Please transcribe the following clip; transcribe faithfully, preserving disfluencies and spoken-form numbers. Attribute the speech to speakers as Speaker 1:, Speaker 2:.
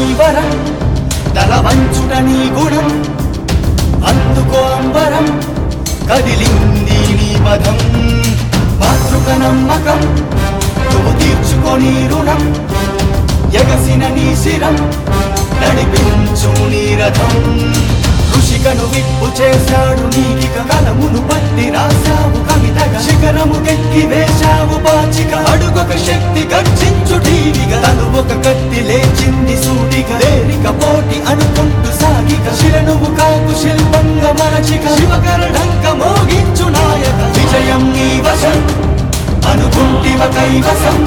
Speaker 1: వరం తల వంచుట నీ గుణం అందుకో అంబరం కదిలింది నీ పదం మాతృక నమ్మకం నువ్వు తీర్చుకొని రుణం ఎగసిన నీ శిరం నడిపించు నీ రథం ఋషికను విప్పు చేశాడు నీకిక కలమును పట్టి రాశావు కవితగా శిఖరము కెక్కి వేశావు పాచిక అడుగొక శక్తి గర్జించు టీవిగా తను ఒక కత్తి లేచింది సూటిగా లేరిక పోటీ అనుకుంటూ సాగిక శిరనువు కాకు శిల్పంగా మరచిక శివకరణంక మోగించు నాయక విజయం నీ వశం అనుకుంటివ కైవసం